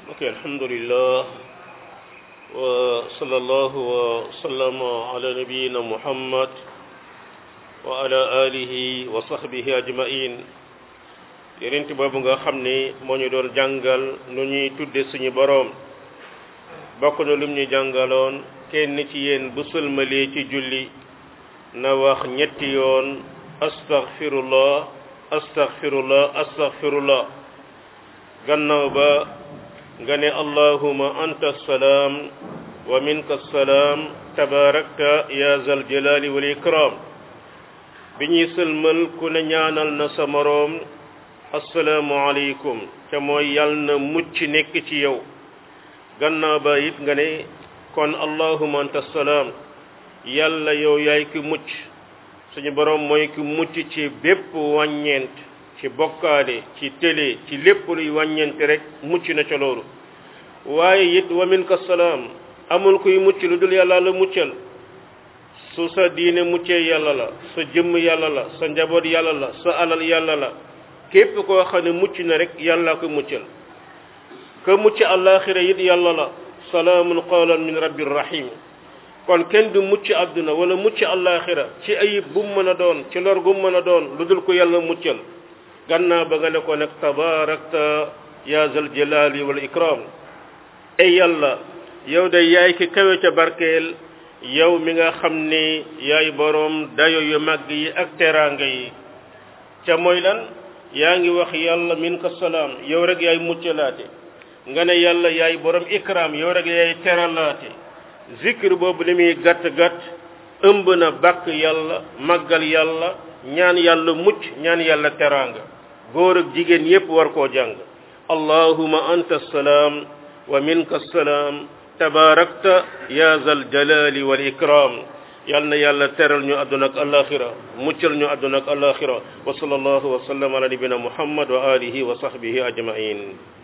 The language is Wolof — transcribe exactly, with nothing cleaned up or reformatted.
ok alhamdulillah wa sallallahu wa sallama ala nabiyyina muhammad wa ala alihi wa sahbihi ajmain yonent boobu nga xam ne moo ñu doon jàngal nu ñuy tudde suñu boroom bokk na lum ñu jàngaloon kenn ci yéen bu sëlmalee ci julli na wax ñetti yoon astaghfirullah astaghfirullah astaghfirullah gannaaw ba nga ne allahuma anta salaam wa minka salaam tabarakta ya zal jalali wal ikram bi ñuy sëlmal ku ne ñaanal na sa moroom assalaamu alaykum te mooy yal na mucc nekk ci yow gannaaw ba it nga ne kon allahuma anta salaam yàlla yow yaay ki mucc suñu boroom mooy ki mucc ci bépp wàññeent ci bokkaale ci télé ci lépp luy wàññeent rek mucc na ca loolu waaye it wa minka salaam amul kuy mucc lu dul yàlla la muccal su sa diine muccee yàlla la sa jëmm yàlla la sa njaboot yàlla la sa alal yàlla la képp koo xam ne mucc na rek yàlla ko muccal ka mucc àllaaxira it yàlla la salaamun qawlan min rabbir rahim kon kenn du mucc àdduna wala mucc àllaaxira ci ayib bu mu mën a doon ci lor gu mu mën a doon lu dul ko yàlla muccal gannaaw ba nga ne ko nag tabaarakta yaa zal jalaali wal ikram ay yàlla yow de yaay ki kawe ca barkeel yow mi nga xam ne yaay boroom dayo yu màgg yi ak teraanga yi ca mooy lan yaa ngi wax yàlla minka salaam yow rek yaay muccalaate nga ne yàlla yaay boroom ikram yow rek yaay teralaate zikr boobu li muy gàtt-gàtt ëmb na bàkk yàlla màggal yàlla ñaan yàlla mucc ñaan yàlla teraanga góor ak jigéen yépp war koo jàng allahuma anta salaam wa minka salaam tabarakta ya zal jalali wal ikram yal na yàlla teral ñu àdduna ak alaxira muccal ñu àdduna ak alaxira wa sallallahu wa sallam ala nabina muhammad wa alihi wa sahbihi ajmain